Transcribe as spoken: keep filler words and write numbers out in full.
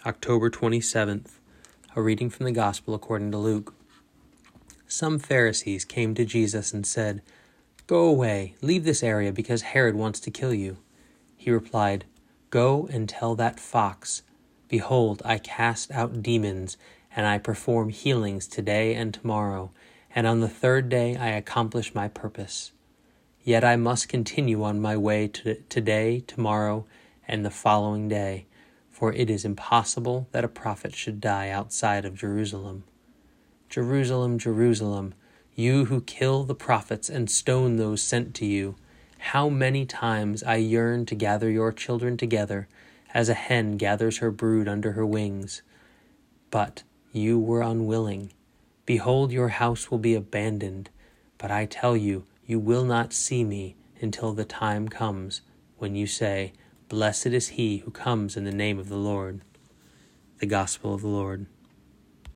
October twenty-seventh, a reading from the Gospel according to Luke. Some Pharisees came to Jesus and said, "Go away, leave this area, because Herod wants to kill you." He replied, "Go and tell that fox, behold, I cast out demons, and I perform healings today and tomorrow, and on the third day I accomplish my purpose. Yet I must continue on my way to today, tomorrow, and the following day, for it is impossible that a prophet should die outside of Jerusalem. Jerusalem, Jerusalem, you who kill the prophets and stone those sent to you, how many times I yearned to gather your children together, as a hen gathers her brood under her wings. But you were unwilling. Behold, your house will be abandoned. But I tell you, you will not see me until the time comes when you say, 'Blessed is he who comes in the name of the Lord.'" The Gospel of the Lord.